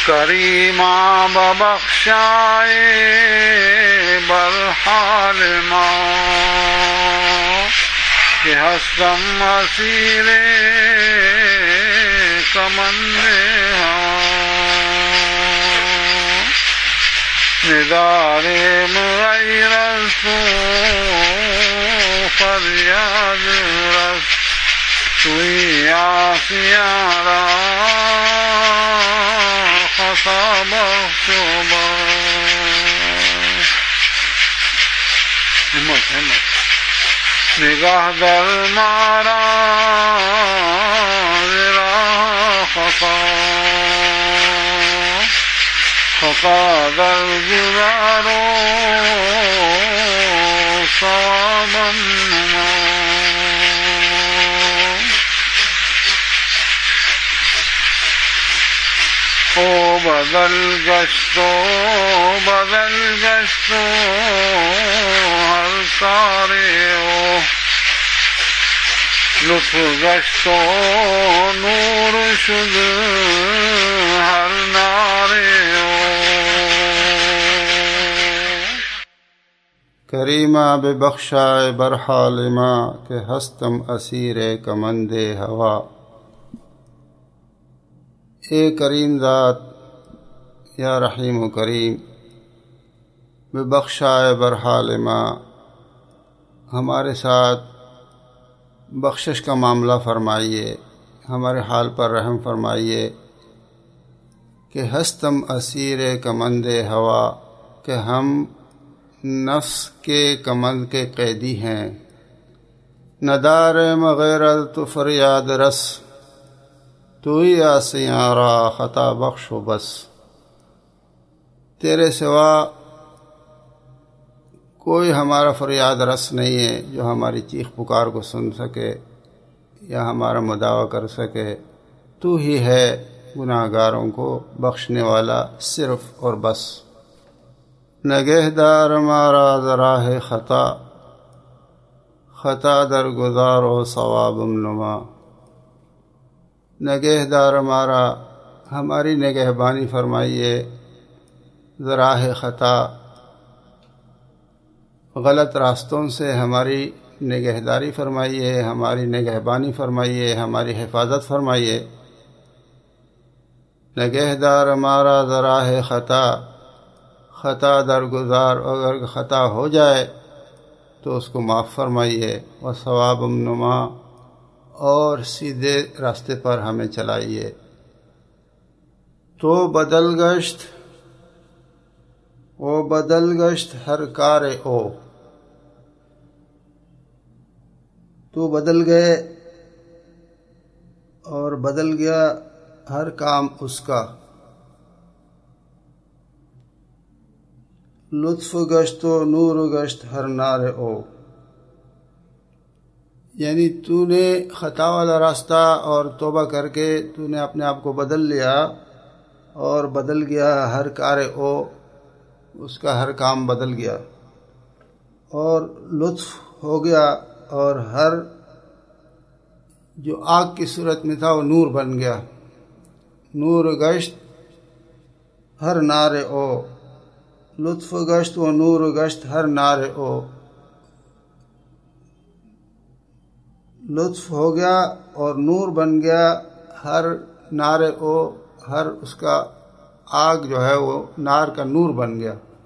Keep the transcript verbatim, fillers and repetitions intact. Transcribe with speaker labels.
Speaker 1: کریما ببخشائے برحال ماں کہ ہستم اسیر کمند ندار مغیر تو فریاد رس توی آسیاں را خطا بخش و بخش ہمت ہمت نگاہ در مارا ذرا خطا خطا در گزارو ثوابا نما او بدل گشت و بدل گشت و ہر کارے او لطف گشت و نور شد ہر نارے او
Speaker 2: کریمہ ببخشائے برحال ماں کہ ہستم اسیر کمند ہوا. اے کریم ذات یا رحیم و کریم ببخشائے برحال ماں ہمارے ساتھ بخشش کا معاملہ فرمائیے، ہمارے حال پر رحم فرمائیے کہ ہستم اسیر کمند ہوا کہ ہم نفس کے کمند کے قیدی ہیں. ندار مغیرت تو فریاد رس تو ہی آسیاں را خطا بخش و بس. تیرے سوا کوئی ہمارا فریاد رس نہیں ہے جو ہماری چیخ پکار کو سن سکے یا ہمارا مداوع کر سکے. تو ہی ہے گناہ گاروں کو بخشنے والا صرف اور بس. نگہدار مارا ذراہ خطا خطا در گزار و ثواب نما. نگہدار ہمارا ہماری نگہبانی فرمائیے ذراہ خطا غلط راستوں سے ہماری نگہداری فرمائیے، ہماری نگہبانی فرمائیے، ہماری حفاظت فرمائیے. نگہدار ہمارا ذراہ خطا خطا درگزار، اگر خطا ہو جائے تو اس کو معاف فرمائیے. و ثواب نما اور سیدھے راستے پر ہمیں چلائیے. تو بدل گشت وہ بدل گشت ہر کار او، تو بدل گئے اور بدل گیا ہر کام اس کا. لطف گشت و نور گشت ہر نار او، یعنی تو نے خطا والا راستہ اور توبہ کر کے تو نے اپنے آپ کو بدل لیا اور بدل گیا ہر کار او، اس کا ہر کام بدل گیا اور لطف ہو گیا اور ہر جو آگ کی صورت میں تھا وہ نور بن گیا. نور گشت ہر نار او، لطف گشت و نور گشت ہر نار او. لطف ہو گیا اور نور بن گیا ہر نار او، ہر اس کا آگ جو ہے وہ نار کا نور بن گیا.